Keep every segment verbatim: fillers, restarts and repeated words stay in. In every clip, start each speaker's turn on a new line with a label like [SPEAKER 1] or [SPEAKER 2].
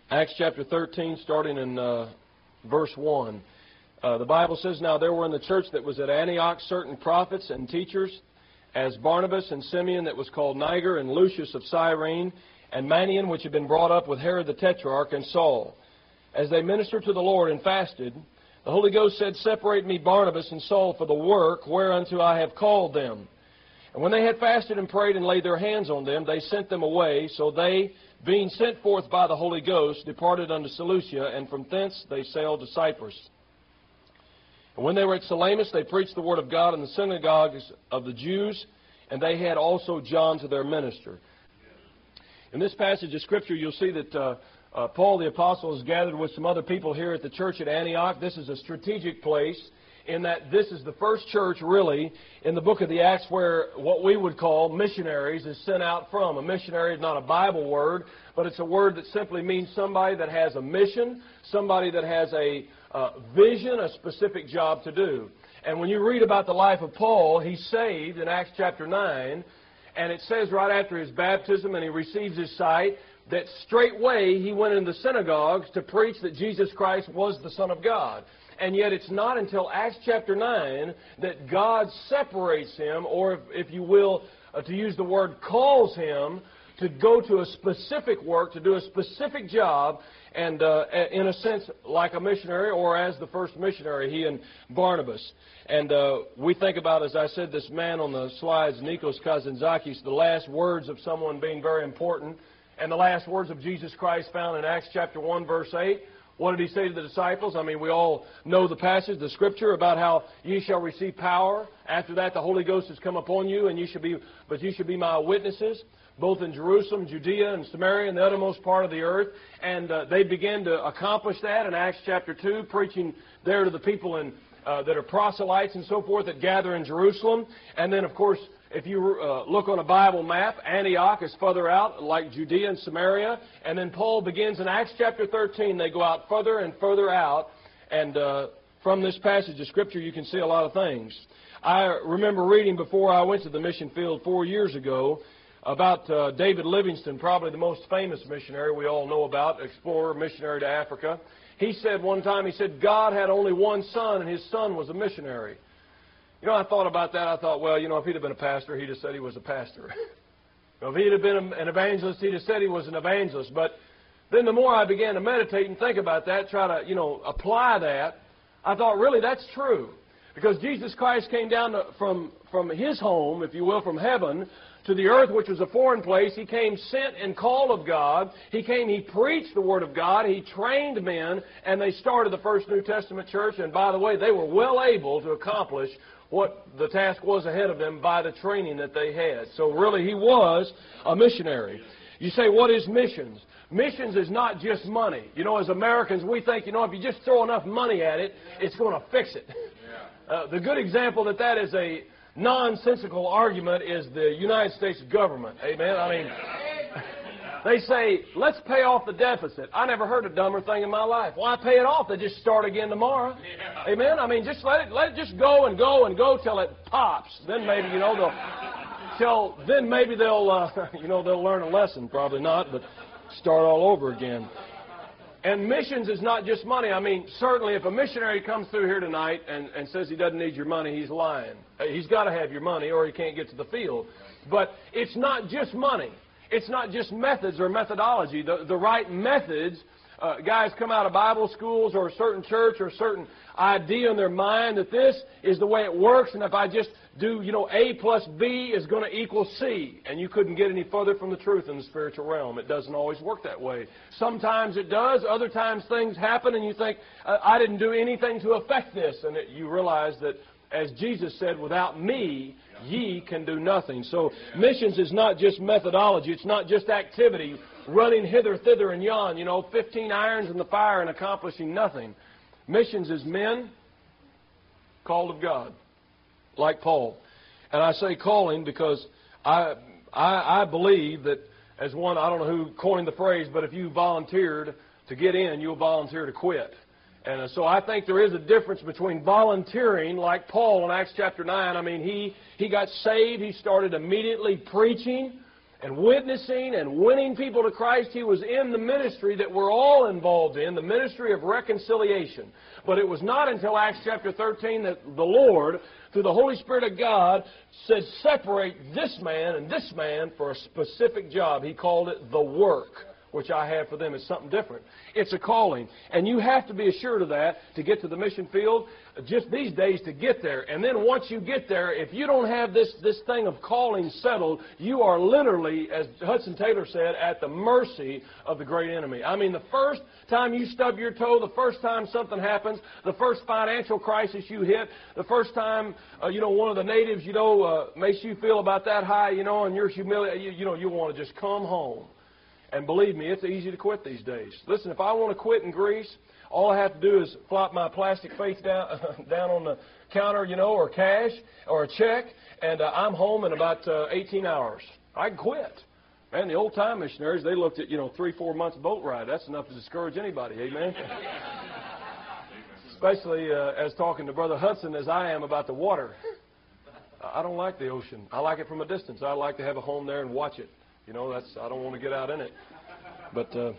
[SPEAKER 1] Acts chapter thirteen, starting in uh, verse one. Uh, the Bible says, "Now there were in the church that was at Antioch certain prophets and teachers, as Barnabas and Simeon that was called Niger, and Lucius of Cyrene, and Manaen, which had been brought up with Herod the Tetrarch, and Saul. As they ministered to the Lord and fasted, the Holy Ghost said, Separate me Barnabas and Saul for the work whereunto I have called them. And when they had fasted and prayed and laid their hands on them, they sent them away. So they, being sent forth by the Holy Ghost, departed unto Seleucia, and from thence they sailed to Cyprus. And when they were at Salamis, they preached the word of God in the synagogues of the Jews, and they had also John to their minister." In this passage of Scripture, you'll see that uh, uh, Paul the Apostle is gathered with some other people here at the church at Antioch. This is a strategic place in that this is the first church, really, in the book of the Acts where what we would call missionaries is sent out from. A missionary is not a Bible word, but it's a word that simply means somebody that has a mission, somebody that has a uh, vision, a specific job to do. And when you read about the life of Paul, he's saved in Acts chapter nine, and it says right after his baptism and he receives his sight, that straightway he went into the synagogues to preach that Jesus Christ was the Son of God. And yet it's not until Acts chapter nine that God separates him, or if, if you will, uh, to use the word, calls him to go to a specific work, to do a specific job, and uh, in a sense like a missionary, or as the first missionary, he and Barnabas. And uh, we think about, as I said, this man on the slides, Nikos Kazantzakis, the last words of someone being very important, and the last words of Jesus Christ found in Acts chapter one, verse eight. What did he say to the disciples? I mean, we all know the passage, the Scripture, about how ye shall receive power. After that, the Holy Ghost has come upon you, and you shall be, but you shall be my witnesses, both in Jerusalem, Judea, and Samaria, and the uttermost part of the earth. And uh, they began to accomplish that in Acts chapter two, preaching there to the people in, uh, that are proselytes and so forth that gather in Jerusalem. And then, of course, if you uh, look on a Bible map, Antioch is further out, like Judea and Samaria. And then Paul begins in Acts chapter thirteen. They go out further and further out. And uh, from this passage of Scripture, you can see a lot of things. I remember reading before I went to the mission field four years ago about uh, David Livingstone, probably the most famous missionary we all know about, explorer, missionary to Africa. He said one time, he said, God had only one son, and his son was a missionary. You know, I thought about that. I thought, well, you know, if he'd have been a pastor, he'd have said he was a pastor. If he'd have been an evangelist, he'd have said he was an evangelist. But then the more I began to meditate and think about that, try to, you know, apply that, I thought, really, that's true. Because Jesus Christ came down to, from, from his home, if you will, from heaven, to the earth, which was a foreign place. He came sent and called of God. He came, he preached the Word of God. He trained men, and they started the first New Testament church. And by the way, they were well able to accomplish what the task was ahead of them by the training that they had. So really, he was a missionary. You say, what is missions? Missions is not just money. You know, as Americans, we think, you know, if you just throw enough money at it, it's going to fix it. Uh, the good example that that is a nonsensical argument is the United States government. Amen? I mean, they say, let's pay off the deficit. I never heard a dumber thing in my life. Why pay it off? They just start again tomorrow. Yeah. Amen? I mean, just let it, let it just go and go and go till it pops. Then maybe, you know, they'll, till, then maybe they'll, uh, you know, they'll learn a lesson. Probably not, but start all over again. And missions is not just money. I mean, certainly if a missionary comes through here tonight and, and says he doesn't need your money, he's lying. He's got to have your money or he can't get to the field. But it's not just money. It's not just methods or methodology. The, the right methods, uh, guys come out of Bible schools or a certain church or a certain idea in their mind that this is the way it works, and if I just do, you know, A plus B is going to equal C. And you couldn't get any further from the truth in the spiritual realm. It doesn't always work that way. Sometimes it does. Other times things happen and you think, I didn't do anything to affect this. And it, you realize that, as Jesus said, without me, ye can do nothing. So missions is not just methodology. It's not just activity, running hither, thither, and yon. You know, fifteen irons in the fire and accomplishing nothing. Missions is men called of God, like Paul. And I say calling because I, I, I believe that, as one, I don't know who coined the phrase, but if you volunteered to get in, you'll volunteer to quit. And uh, so I think there is a difference between volunteering, like Paul in Acts chapter nine. I mean, he, he got saved. He started immediately preaching. and witnessing and winning people to Christ. He was in the ministry that we're all involved in, the ministry of reconciliation. But it was not until Acts chapter thirteen that the Lord, through the Holy Spirit of God, said, separate this man and this man for a specific job. He called it the work, which I have for them. It's something different. It's a calling. And you have to be assured of that to get to the mission field, just these days to get there. And then once you get there, if you don't have this, this thing of calling settled, you are literally, as Hudson Taylor said, at the mercy of the great enemy. I mean, the first time you stub your toe, the first time something happens, the first financial crisis you hit, the first time, uh, you know, one of the natives, you know, uh, makes you feel about that high, you know, and you're humiliated, you, you know, you want to just come home. And believe me, it's easy to quit these days. Listen, if I want to quit in Greece, all I have to do is flop my plastic face down, down on the counter, you know, or cash, or a check, and uh, I'm home in about uh, eighteen hours. I can quit. Man, the old-time missionaries, they looked at, you know, three, four months boat ride. That's enough to discourage anybody, amen? Especially uh, as talking to Brother Hudson as I am about the water. I don't like the ocean. I like it from a distance. I like to have a home there and watch it. You know, that's, I don't want to get out in it. But uh,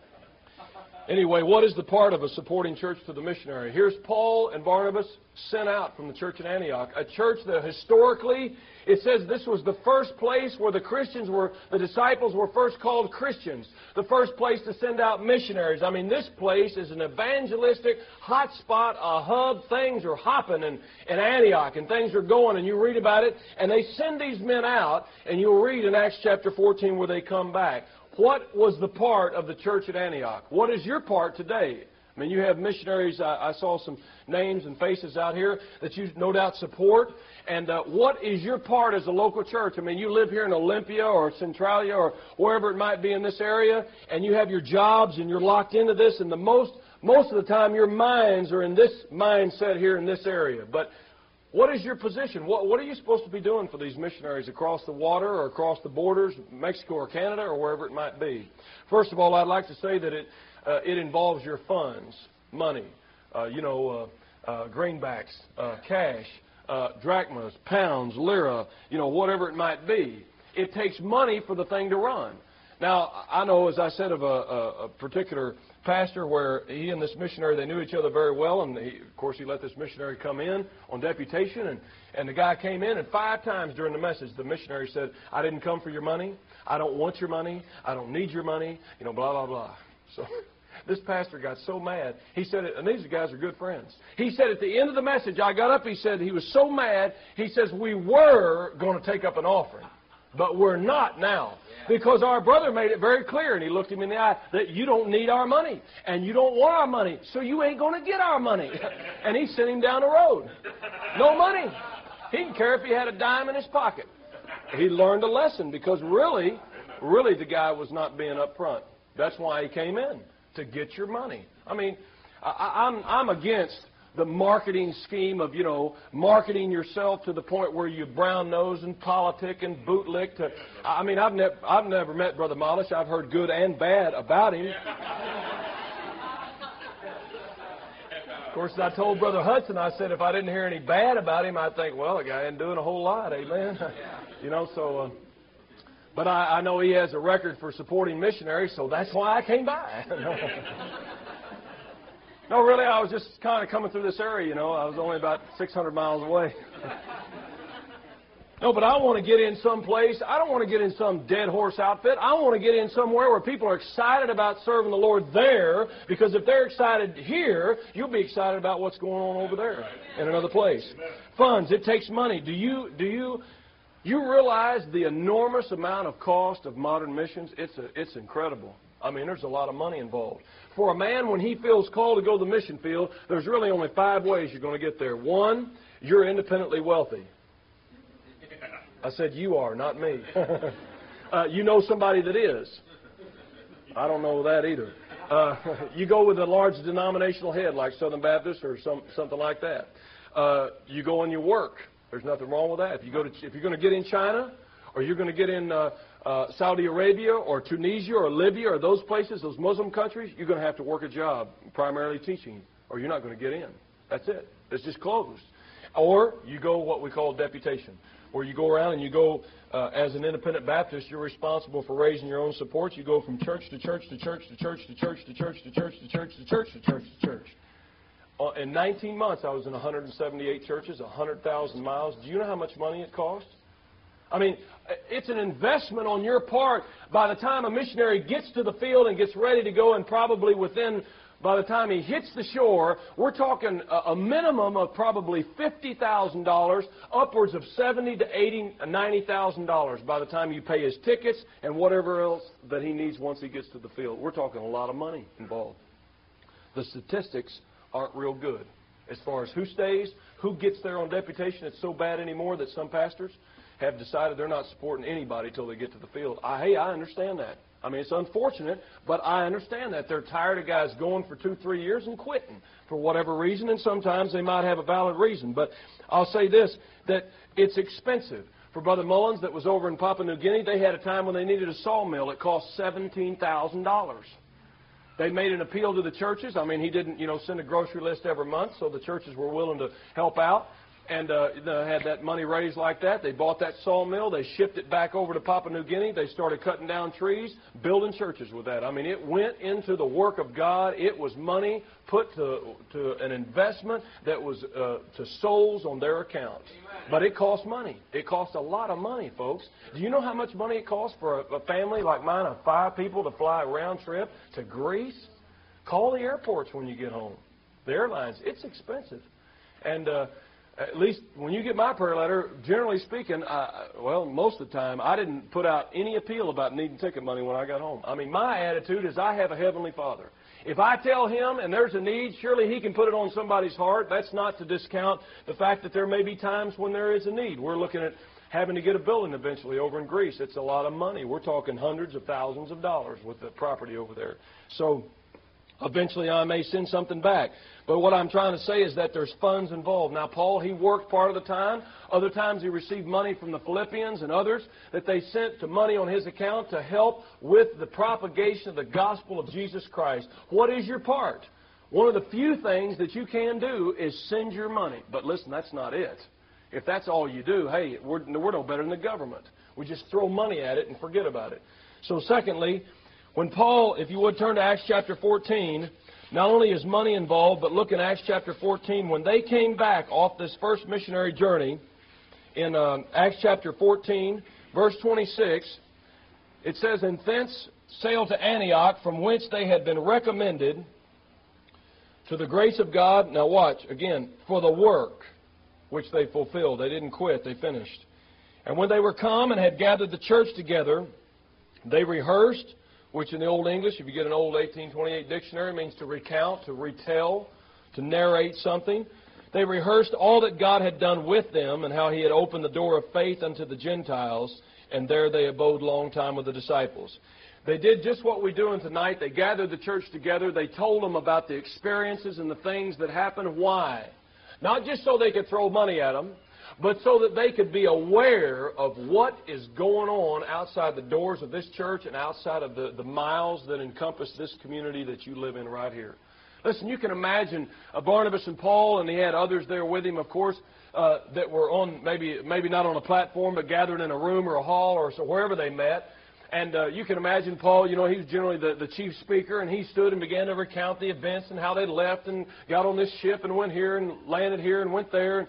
[SPEAKER 1] anyway, what is the part of a supporting church to the missionary? Here's Paul and Barnabas sent out from the church in Antioch, a church that historically, it says this was the first place where the Christians were, the disciples were first called Christians, the first place to send out missionaries. I mean, this place is an evangelistic hot spot, a hub. Things are hopping in, in Antioch, and things are going, and you read about it, and they send these men out, and you'll read in Acts chapter fourteen where they come back. What was the part of the church at Antioch? What is your part today? I mean, you have missionaries. I, I saw some names and faces out here that you no doubt support. And uh, what is your part as a local church? I mean, you live here in Olympia or Centralia or wherever it might be in this area, and you have your jobs and you're locked into this, and the most, most of the time your minds are in this mindset here in this area. But what is your position? What, what are you supposed to be doing for these missionaries across the water or across the borders, Mexico or Canada or wherever it might be? First of all, I'd like to say that it, uh, it involves your funds, money, uh, you know, uh, uh, greenbacks, uh, cash, uh, drachmas, pounds, lira, you know, whatever it might be. It takes money for the thing to run. Now, I know, as I said, of a, a, a particular pastor where he and this missionary, they knew each other very well, and he, of course he let this missionary come in on deputation, and, and the guy came in, and five times during the message the missionary said, I didn't come for your money, I don't want your money, I don't need your money, you know, blah, blah, blah. So this pastor got so mad, he said, and these guys are good friends, he said at the end of the message, I got up, he said he was so mad, he says, we were going to take up an offering, but we're not now. Because our brother made it very clear, and he looked him in the eye, that you don't need our money, and you don't want our money, so you ain't going to get our money. And he sent him down the road. No money. He didn't care if he had a dime in his pocket. He learned a lesson, because really, really the guy was not being upfront. That's why he came in, to get your money. I mean, I, I'm, I'm against the marketing scheme of, you know, marketing yourself to the point where you brown nose and politic and bootlick. To, I mean, I've, nev I've never met Brother Malish. I've heard good and bad about him. Of course, I told Brother Hudson, I said if I didn't hear any bad about him, I'd think, well, the guy ain't doing a whole lot, amen. You know, so, uh, but I, I know he has a record for supporting missionaries, so that's why I came by. No, really, I was just kind of coming through this area, you know. I was only about six hundred miles away. No, but I want to get in some place. I don't want to get in some dead horse outfit. I want to get in somewhere where people are excited about serving the Lord there, because if they're excited here, you'll be excited about what's going on over there in another place. Funds, it takes money. Do you, do you, you realize the enormous amount of cost of modern missions? It's, a, it's incredible. I mean, there's a lot of money involved. For a man, when he feels called to go to the mission field, there's really only five ways you're going to get there. One, you're independently wealthy. I said you are, not me. uh, you know somebody that is. I don't know that either. Uh, you go with a large denominational head like Southern Baptist or some, something like that. Uh, you go in your work. There's nothing wrong with that. If, you go to, if you're going to get in China, or you're going to get in uh, uh, Saudi Arabia or Tunisia or Libya or those places, those Muslim countries, you're going to have to work a job, primarily teaching, or you're not going to get in. That's it. It's just closed. Or you go what we call deputation. where you go around and you go, uh, as an independent Baptist, you're responsible for raising your own support. You go from church to church to church to church to church to church to church to church to church to church to church. Uh, in nineteen months, I was in one hundred seventy-eight churches, one hundred thousand miles. Do you know how much money it cost? I mean, it's an investment on your part. By the time a missionary gets to the field and gets ready to go, and probably within, by the time he hits the shore, we're talking a, a minimum of probably fifty thousand dollars, upwards of seventy thousand to eighty thousand, ninety thousand dollars by the time you pay his tickets and whatever else that he needs once he gets to the field. We're talking a lot of money involved. The statistics aren't real good as far as who stays, who gets there on deputation. It's so bad anymore that some pastors have decided they're not supporting anybody till they get to the field. I, hey, I understand that. I mean, it's unfortunate, but I understand that. They're tired of guys going for two, three years and quitting for whatever reason, and sometimes they might have a valid reason. But I'll say this, that it's expensive. For Brother Mullins that was over in Papua New Guinea, they had a time when they needed a sawmill. It cost seventeen thousand dollars. They made an appeal to the churches. I mean, he didn't, you know, send a grocery list every month, so the churches were willing to help out. And uh, they had that money raised like that. They bought that sawmill. They shipped it back over to Papua New Guinea. They started cutting down trees, building churches with that. I mean, it went into the work of God. It was money put to, to an investment that was uh, to souls on their account. But it cost money. It cost a lot of money, folks. Do you know how much money it costs for a, a family like mine of five people to fly a round trip to Greece? Call the airports when you get home. The airlines, it's expensive. And uh, at least when you get my prayer letter, generally speaking, I, well, most of the time, I didn't put out any appeal about needing ticket money when I got home. I mean, my attitude is I have a Heavenly Father. If I tell Him and there's a need, surely He can put it on somebody's heart. That's not to discount the fact that there may be times when there is a need. We're looking at having to get a building eventually over in Greece. It's a lot of money. We're talking hundreds of thousands of dollars with the property over there. So eventually I may send something back. But what I'm trying to say is that there's funds involved. Now, Paul, he worked part of the time. Other times he received money from the Philippians and others that they sent to money on his account to help with the propagation of the gospel of Jesus Christ. What is your part? One of the few things that you can do is send your money. But listen, that's not it. If that's all you do, hey, we're, we're no better than the government. We just throw money at it and forget about it. So secondly, when Paul, if you would turn to Acts chapter fourteen, not only is money involved, but look in Acts chapter fourteen. When they came back off this first missionary journey, in uh, Acts chapter fourteen, verse twenty-six, it says, "And thence sailed to Antioch, from whence they had been recommended to the grace of God." Now watch, again, for the work which they fulfilled. They didn't quit, they finished. "And when they were come and had gathered the church together, they rehearsed," which in the Old English, if you get an old eighteen twenty-eight dictionary, means to recount, to retell, to narrate something. "They rehearsed all that God had done with them, and how He had opened the door of faith unto the Gentiles, and there they abode long time with the disciples." They did just what we're doing tonight. They gathered the church together. They told them about the experiences and the things that happened. Why? Not just so they could throw money at them, but so that they could be aware of what is going on outside the doors of this church and outside of the, the miles that encompass this community that you live in right here. Listen, you can imagine uh, Barnabas and Paul, and he had others there with him, of course, uh, that were on, maybe maybe not on a platform, but gathered in a room or a hall or so wherever they met. And uh, you can imagine Paul, you know, he was generally the, the chief speaker, and he stood and began to recount the events and how they left and got on this ship and went here and landed here and went there. And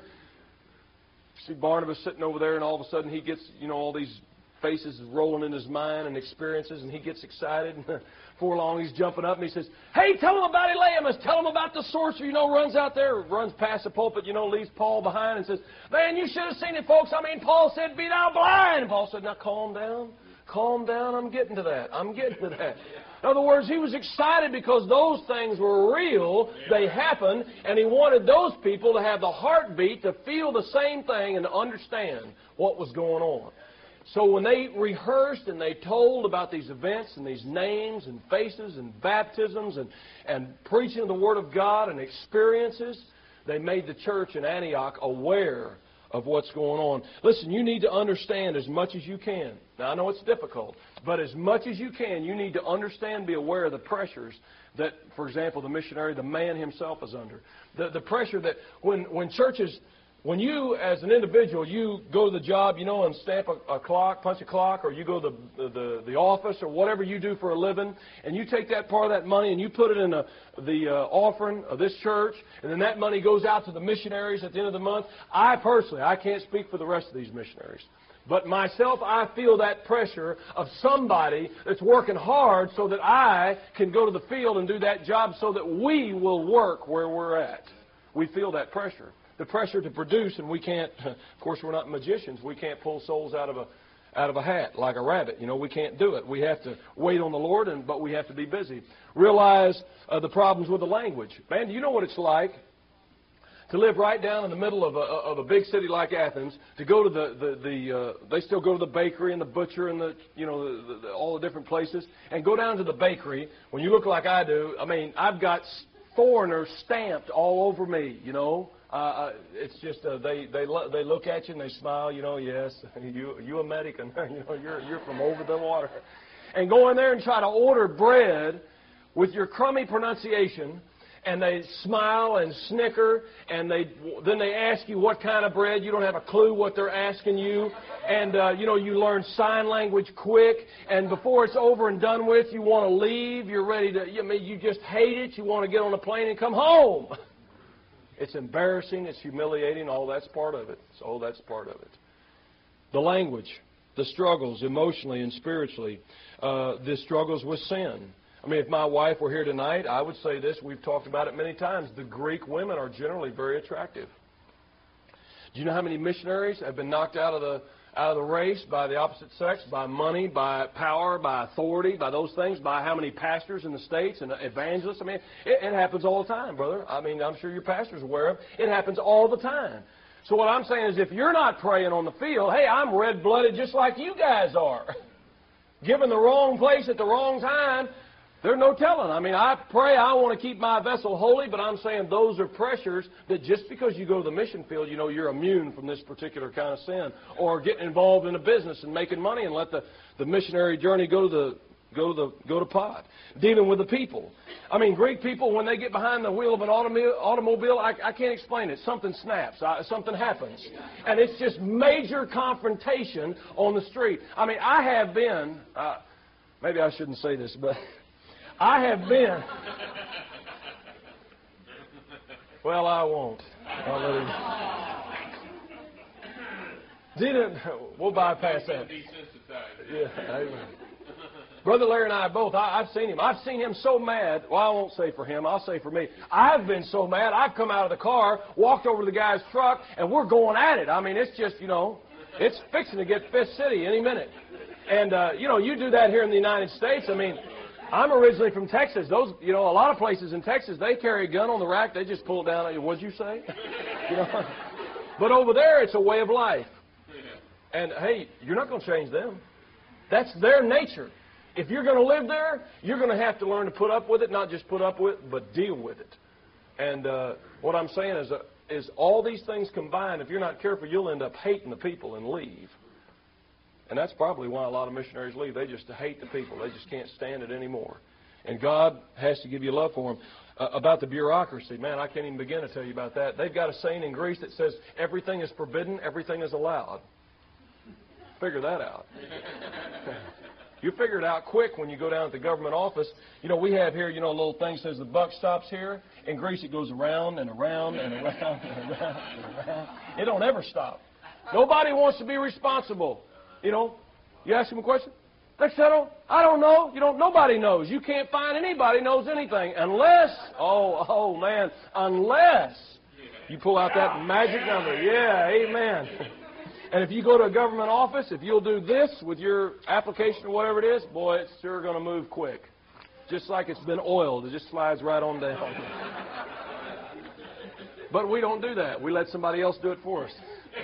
[SPEAKER 1] see Barnabas sitting over there, and all of a sudden he gets, you know, all these faces rolling in his mind and experiences, and he gets excited. And before long, he's jumping up and he says, "Hey, tell them about Elymas. Tell them about the sorcerer." You know, runs out there, runs past the pulpit, you know, leaves Paul behind and says, "Man, you should have seen it, folks. I mean, Paul said, 'Be thou blind.'" And Paul said, "Now, calm down. Calm down. I'm getting to that. I'm getting to that." In other words, he was excited because those things were real. They happened, and he wanted those people to have the heartbeat to feel the same thing and to understand what was going on. So when they rehearsed and they told about these events and these names and faces and baptisms and, and preaching of the Word of God and experiences, they made the church in Antioch aware of what's going on. Listen, you need to understand as much as you can. Now, I know it's difficult, but as much as you can, you need to understand, be aware of the pressures that, for example, the missionary, the man himself is under. The, the pressure that when, when churches when you, as an individual, you go to the job, you know, and stamp a, a clock, punch a clock, or you go to the, the, the office or whatever you do for a living, and you take that part of that money and you put it in a, the uh, offering of this church, and then that money goes out to the missionaries at the end of the month. I personally, I can't speak for the rest of these missionaries, but myself, I feel that pressure of somebody that's working hard so that I can go to the field and do that job so that we will work where we're at. We feel that pressure. The pressure to produce, and we can't, of course, we're not magicians. We can't pull souls out of a out of a hat like a rabbit. You know, we can't do it. We have to wait on the Lord, and but we have to be busy. Realize uh, the problems with the language. Man, do you know what it's like to live right down in the middle of a, of a big city like Athens, to go to the, the, the uh, they still go to the bakery and the butcher and the, you know, the, the, all the different places, and go down to the bakery when you look like I do. I mean, I've got foreigners stamped all over me, you know. Uh, it's just uh, they they lo they look at you and they smile, you know. Yes, you you American, you know, you're you're from over the water, and go in there and try to order bread with your crummy pronunciation, and they smile and snicker, and they then they ask you what kind of bread. You don't have a clue what they're asking you, and uh, you know you learn sign language quick, and before it's over and done with, you want to leave. You're ready to. I mean, you just hate it. You want to get on a plane and come home. It's embarrassing, it's humiliating, all that's part of it. So that's part of it. The language, the struggles emotionally and spiritually, uh, the struggles with sin. I mean, if my wife were here tonight, I would say this, we've talked about it many times, the Greek women are generally very attractive. Do you know how many missionaries have been knocked out of the out of the race by the opposite sex, by money, by power, by authority, by those things, by how many pastors in the States and evangelists? I mean, it, it happens all the time, brother. I mean, I'm sure your pastor's aware of it. It happens all the time. So what I'm saying is if you're not praying on the field, hey, I'm red-blooded just like you guys are. Given the wrong place at the wrong time, there's no telling. I mean, I pray I want to keep my vessel holy, but I'm saying those are pressures that just because you go to the mission field, you know, you're immune from this particular kind of sin. Or getting involved in a business and making money and let the, the missionary journey go to the go to the go to pot. Dealing with the people. I mean, Greek people, when they get behind the wheel of an automobile, automobile I, I can't explain it. Something snaps. I, something happens. And it's just major confrontation on the street. I mean, I have been, uh, maybe I shouldn't say this, but I have been. Well, I won't. I'll let him. Didn't, we'll bypass that. Yeah, amen. Brother Larry and I both, I, I've seen him. I've seen him so mad. Well, I won't say for him. I'll say for me. I've been so mad. I've come out of the car, walked over to the guy's truck, and we're going at it. I mean, it's just, you know, it's fixing to get Fifth City any minute. And, uh, you know, you do that here in the United States. I mean, I'm originally from Texas. Those, you know, a lot of places in Texas, they carry a gun on the rack. They just pull it down. What'd you say? You know? But over there, it's a way of life. And, hey, you're not going to change them. That's their nature. If you're going to live there, you're going to have to learn to put up with it, not just put up with it, but deal with it. And uh, what I'm saying is, uh, is all these things combined, if you're not careful, you'll end up hating the people and leave. And that's probably why a lot of missionaries leave. They just hate the people. They just can't stand it anymore. And God has to give you love for them. Uh, about the bureaucracy, man, I can't even begin to tell you about that. They've got a saying in Greece that says, everything is forbidden, everything is allowed. Figure that out. You figure it out quick when you go down to the government office. You know, we have here, you know, a little thing that says the buck stops here. In Greece, it goes around and around and around and around and around. It don't ever stop. Nobody wants to be responsible. You know, you ask them a question. They say, I don't, I don't know. You don't. Nobody knows. You can't find anybody knows anything unless, oh, oh man, unless you pull out that magic number. Yeah, amen. And if you go to a government office, if you'll do this with your application or whatever it is, boy, it's sure going to move quick. Just like it's been oiled. It just slides right on down. But we don't do that. We let somebody else do it for us.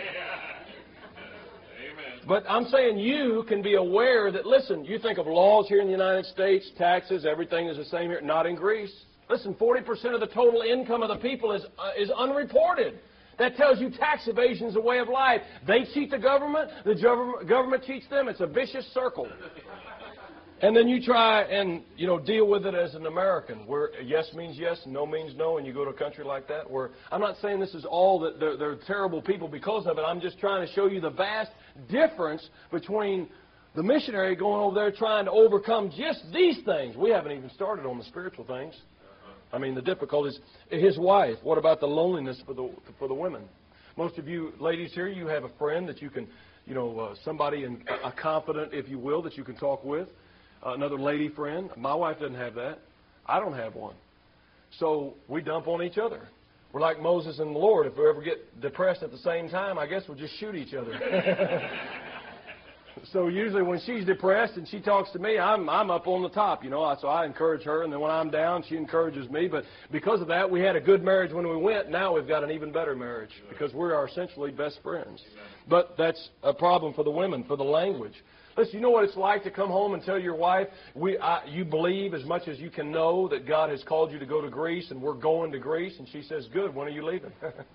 [SPEAKER 1] But I'm saying you can be aware that, listen, you think of laws here in the United States, taxes, everything is the same here. Not in Greece. Listen, forty percent of the total income of the people is, uh, is unreported. That tells you tax evasion is a way of life. They cheat the government, the government cheats them. It's a vicious circle. And then you try and, you know, deal with it as an American, where yes means yes and no means no, and you go to a country like that where, I'm not saying this is all that they're, they're terrible people because of it. I'm just trying to show you the vast difference between the missionary going over there trying to overcome just these things. We haven't even started on the spiritual things. I mean, the difficulties. His wife, what about the loneliness for the, for the women? Most of you ladies here, you have a friend that you can, you know, uh, somebody, in, a confidant, if you will, that you can talk with. Uh, another lady friend. My wife doesn't have that. I don't have one. So we dump on each other. We're like Moses and the Lord. If we ever get depressed at the same time, I guess we'll just shoot each other. So usually when she's depressed and she talks to me, I'm I'm up on the top, you know. So I encourage her, and then when I'm down, she encourages me. But because of that, we had a good marriage when we went. Now we've got an even better marriage because we are essentially best friends. But that's a problem for the women, for the language. Listen, you know what it's like to come home and tell your wife, we, I, you believe as much as you can know that God has called you to go to Greece, and we're going to Greece, and she says, good, when are you leaving?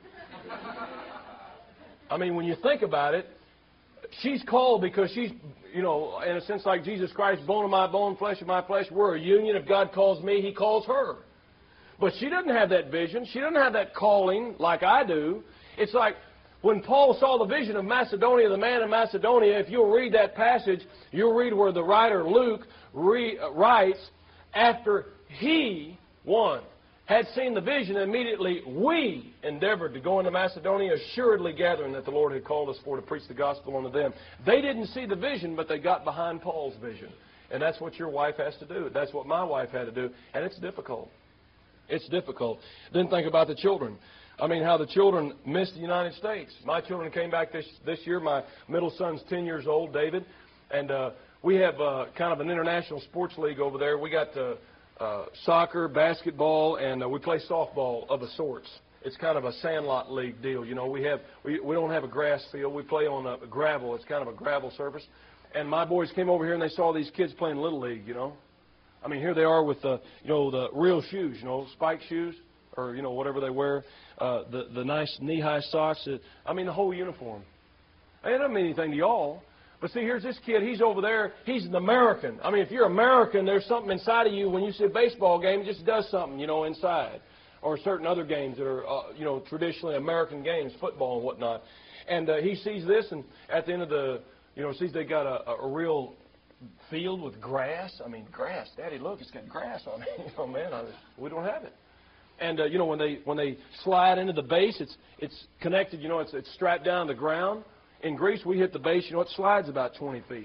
[SPEAKER 1] I mean, when you think about it, she's called because she's, you know, in a sense like Jesus Christ, bone of my bone, flesh of my flesh. We're a union. If God calls me, He calls her. But she doesn't have that vision. She doesn't have that calling like I do. It's like when Paul saw the vision of Macedonia, the man in Macedonia, if you'll read that passage, you'll read where the writer Luke re, uh, writes, after he, one, had seen the vision, immediately we endeavored to go into Macedonia, assuredly gathering that the Lord had called us for to preach the gospel unto them. They didn't see the vision, but they got behind Paul's vision. And that's what your wife has to do. That's what my wife had to do. And it's difficult. It's difficult. Then think about the children. I mean, how the children miss the United States. My children came back this this year. My middle son's ten years old, David. And uh, we have uh, kind of an international sports league over there. We got uh, uh, soccer, basketball, and uh, we play softball of a sorts. It's kind of a sandlot league deal. You know, we have we, we don't have a grass field. We play on a gravel. It's kind of a gravel surface. And my boys came over here and they saw these kids playing Little League, you know. I mean, here they are with the, you know, the real shoes, you know, spike shoes, or, you know, whatever they wear, uh, the, the nice knee-high socks. Uh, I mean, the whole uniform. It doesn't mean anything to y'all. But see, here's this kid. He's over there. He's an American. I mean, if you're American, there's something inside of you. When you see a baseball game, it just does something, you know, inside. Or certain other games that are, uh, you know, traditionally American games, football and whatnot. And uh, he sees this, and at the end of the, you know, sees they got a, a real field with grass. I mean, grass. Daddy, look, it's got grass on it. You know, man, I, we don't have it. And uh, you know, when they when they slide into the base, it's it's connected. You know, it's it's strapped down to the ground. In Greece, we hit the base. You know, it slides about twenty feet.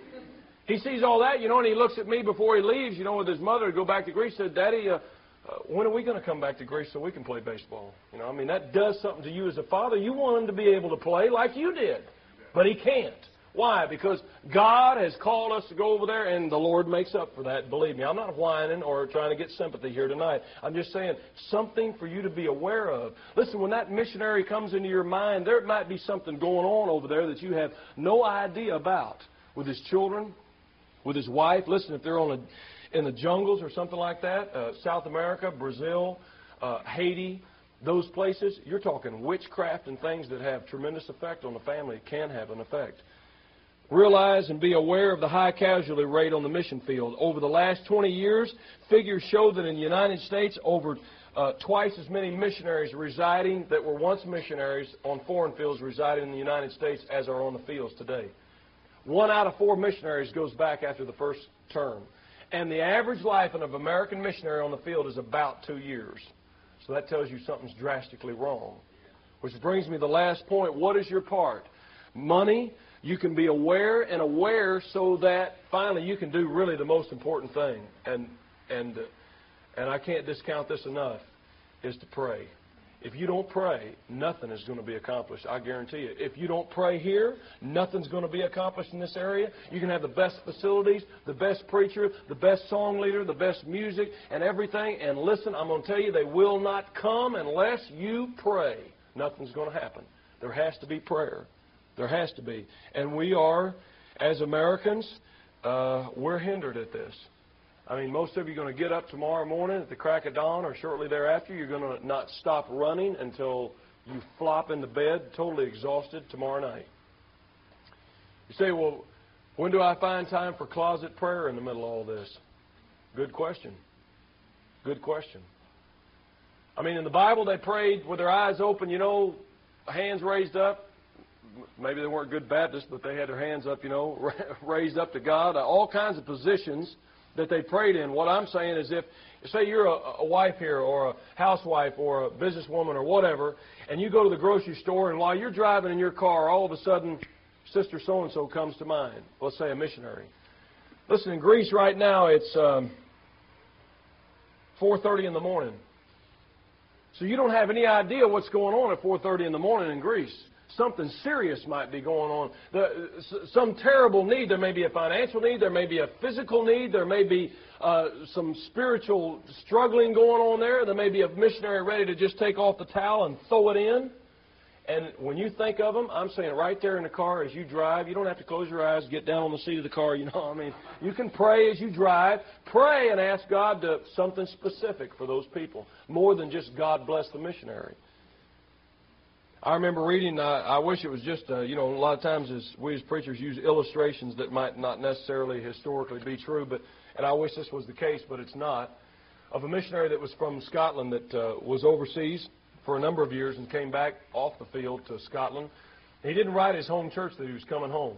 [SPEAKER 1] He sees all that, you know, and he looks at me before he leaves. You know, with his mother to go back to Greece. Said, Daddy, uh, uh, when are we going to come back to Greece so we can play baseball? You know, I mean, that does something to you as a father. You want him to be able to play like you did, but he can't. Why? Because God has called us to go over there, and the Lord makes up for that. Believe me, I'm not whining or trying to get sympathy here tonight. I'm just saying something for you to be aware of. Listen, when that missionary comes into your mind, there might be something going on over there that you have no idea about. With his children, with his wife. Listen, if they're on a, in the jungles or something like that, uh, South America, Brazil, uh, Haiti, those places, you're talking witchcraft and things that have tremendous effect on the family. It can have an effect. Realize and be aware of the high casualty rate on the mission field. Over the last twenty years, figures show that in the United States, over uh, twice as many missionaries residing that were once missionaries on foreign fields residing in the United States as are on the fields today. One out of four missionaries goes back after the first term. And the average life of an American missionary on the field is about two years. So that tells you something's drastically wrong. Which brings me to the last point. What is your part? Money. You can be aware and aware so that finally you can do really the most important thing. And and and I can't discount this enough, is to pray. If you don't pray, nothing is going to be accomplished. I guarantee you. If you don't pray here, nothing's going to be accomplished in this area. You can have the best facilities, the best preacher, the best song leader, the best music, and everything. And listen, I'm going to tell you, they will not come unless you pray. Nothing's going to happen. There has to be prayer. There has to be. And we are, as Americans, uh, we're hindered at this. I mean, most of you are going to get up tomorrow morning at the crack of dawn or shortly thereafter. You're going to not stop running until you flop into bed totally exhausted tomorrow night. You say, well, When do I find time for closet prayer in the middle of all this? Good question. Good question. I mean, in the Bible, they prayed with their eyes open, you know, hands raised up. Maybe they weren't good Baptists, but they had their hands up, you know, raised up to God. All kinds of positions that they prayed in. What I'm saying is if, say you're a, a wife here or a housewife or a businesswoman or whatever, and you go to the grocery store, and while you're driving in your car, all of a sudden, Sister so-and-so comes to mind. Let's say a missionary. Listen, in Greece right now, it's um, four thirty in the morning. So you don't have any idea what's going on at four thirty in the morning in Greece. Something serious might be going on. The, some terrible need. There may be a financial need. There may be a physical need. There may be uh, some spiritual struggling going on there. There may be a missionary ready to just take off the towel and throw it in. And when you think of them, I'm saying right there in the car as you drive, you don't have to close your eyes, get down on the seat of the car, you know. I mean, you can pray as you drive. Pray and ask God to something specific for those people, more than just God bless the missionary. I remember reading, uh, I wish it was just, uh, you know, a lot of times as we as preachers use illustrations that might not necessarily historically be true, but and I wish this was the case, but it's not, of a missionary that was from Scotland that uh, was overseas for a number of years and came back off the field to Scotland. He didn't write his home church that he was coming home.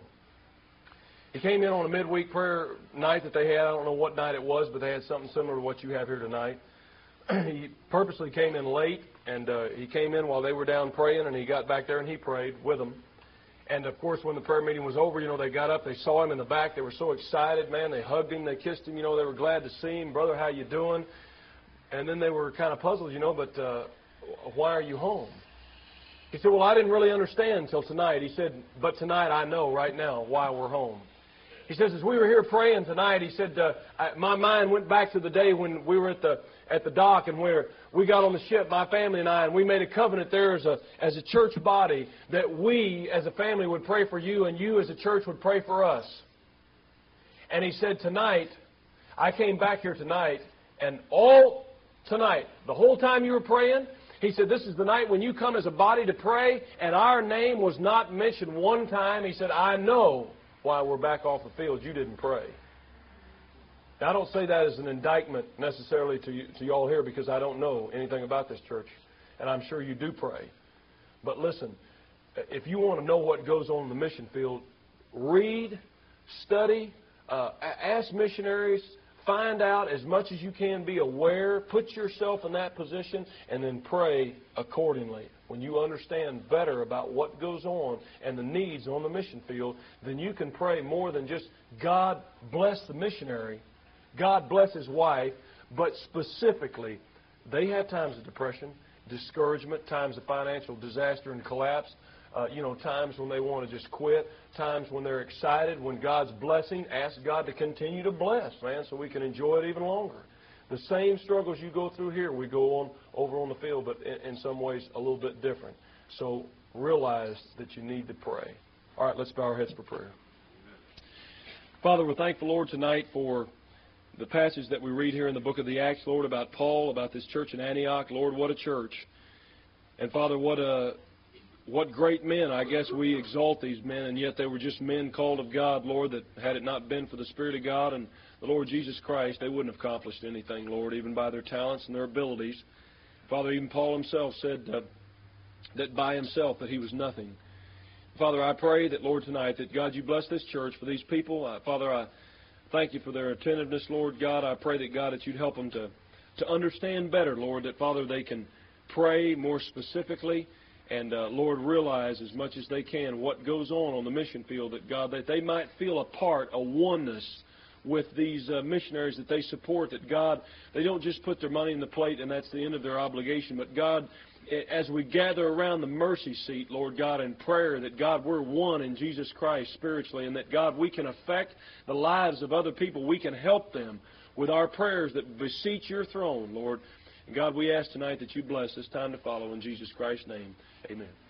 [SPEAKER 1] He came in on a midweek prayer night that they had. I don't know what night it was, but they had something similar to what you have here tonight. He purposely came in late, and uh, he came in while they were down praying, and he got back there and he prayed with them. And, of course, when the prayer meeting was over, you know, they got up, they saw him in the back. They were so excited, man. They hugged him, they kissed him. You know, they were glad to see him. Brother, how you doing? And then they were kind of puzzled, you know, but uh, why are you home? He said, well, I didn't really understand until tonight. He said, but tonight I know right now why we're home. He says, as we were here praying tonight, he said, uh, I, my mind went back to the day when we were at the at the dock and where we got on the ship, my family and I, and we made a covenant there as a, as a church body that we as a family would pray for you and you as a church would pray for us. And he said, tonight, I came back here tonight, and all tonight, the whole time you were praying, he said, this is the night when you come as a body to pray, and our name was not mentioned one time. He said, I know why we're back off the field. You didn't pray. Now, I don't say that as an indictment necessarily to you, to you all here, because I don't know anything about this church, and I'm sure you do pray. But listen, if you want to know what goes on in the mission field, read, study, uh, ask missionaries, find out as much as you can, be aware, put yourself in that position, and then pray accordingly. When you understand better about what goes on and the needs on the mission field, then you can pray more than just God bless the missionary, God bless his wife, but specifically, they have times of depression, discouragement, times of financial disaster and collapse, uh, you know, times when they want to just quit, times when they're excited, when God's blessing, ask God to continue to bless, man, so we can enjoy it even longer. The same struggles you go through here, we go on over on the field, but in, in some ways a little bit different. So realize that you need to pray. All right, let's bow our heads for prayer. Father, we're thankful, Lord, tonight for the passage that we read here in the book of the Acts, Lord, about Paul, about this church in Antioch. Lord, what a church. And, Father, what a, what great men. I guess we exalt these men, and yet they were just men called of God, Lord, that had it not been for the Spirit of God and the Lord Jesus Christ, they wouldn't have accomplished anything, Lord, even by their talents and their abilities. Father, even Paul himself said uh, that by himself that he was nothing. Father, I pray that, Lord, tonight, that, God, you bless this church for these people. Uh, Father, I thank you for their attentiveness, Lord God. I pray that, God, that you'd help them to, to understand better, Lord, that, Father, they can pray more specifically and, uh, Lord, realize as much as they can what goes on on the mission field, that, God, that they might feel a part, a oneness with these uh, missionaries that they support, that, God, they don't just put their money in the plate and that's the end of their obligation, but, God, as we gather around the mercy seat, Lord God, in prayer, that, God, we're one in Jesus Christ spiritually, and that, God, we can affect the lives of other people. We can help them with our prayers that beseech your throne, Lord. And, God, we ask tonight that you bless this time to follow in Jesus Christ's name. Amen.